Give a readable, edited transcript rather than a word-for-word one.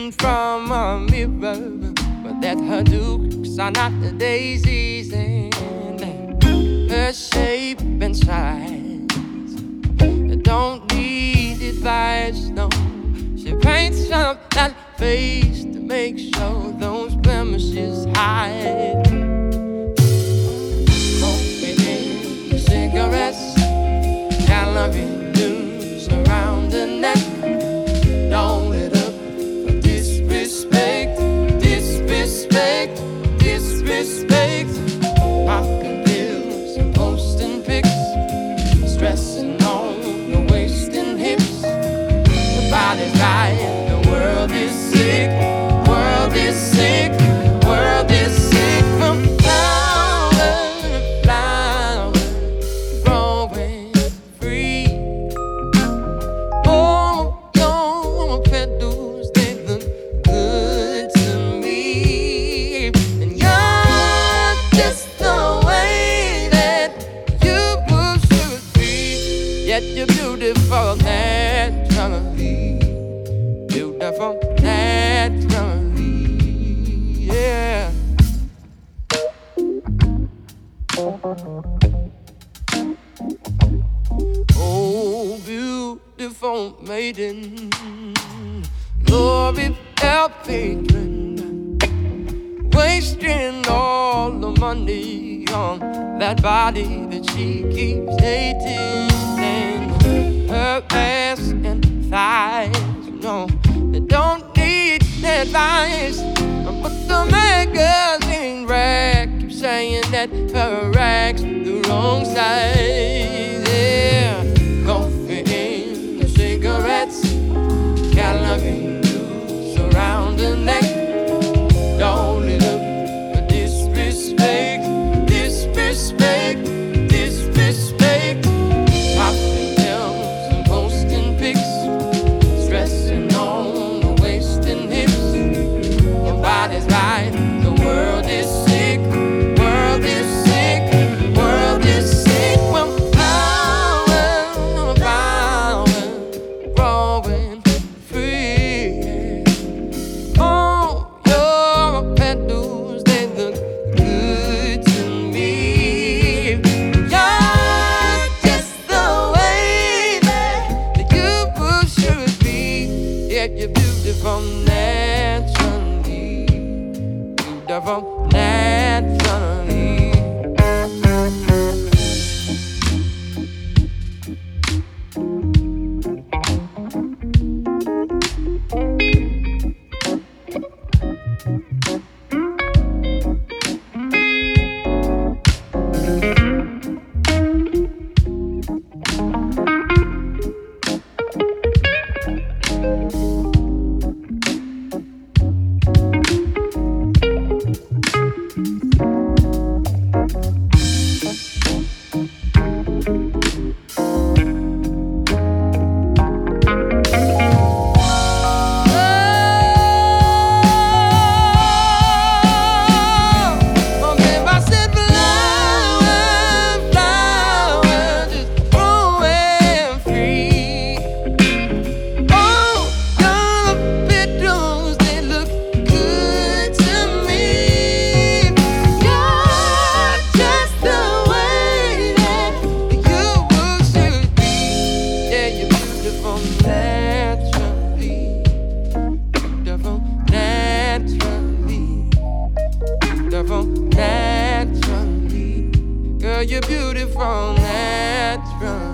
hidden from a mirror, but that her looks are not the daisies, and her shape and size don't need advice, no. She paints up that face to make sure those blemishes hide. Coffee and cigarettes, calorie news around the neck. Don't let up for disrespect, disrespect, disrespect. Popping pills and posting pics, stressing on the waist and hips. The body's right, the world is sick, world is sick, world is sick. From flower to flower, growing free. Oh, your petals, they look good to me. And you're just the way that you should be. Yet you're beautiful naturally, beautiful naturally, yeah. Oh, beautiful maiden, glory without patron, wasting all the money on that body that she keeps hating. And her ass and thighs, no, they don't need advice. But the magazine rack keeps saying that her rack's the wrong size, yeah. Coffee and cigarettes, calorie news around the neck. Don't let up for disrespect, disrespect, disrespect. Popping pills and posting pics, stressing on the waist and hips. Your body's right, the world is sick, world is sick, world is sick. When flower, flower, growing free. Oh, your petals, they look good to me. You're just the way that you should be. Yeah, you're beautiful naturally, beautiful naturally. Naturally, girl, you're beautiful naturally.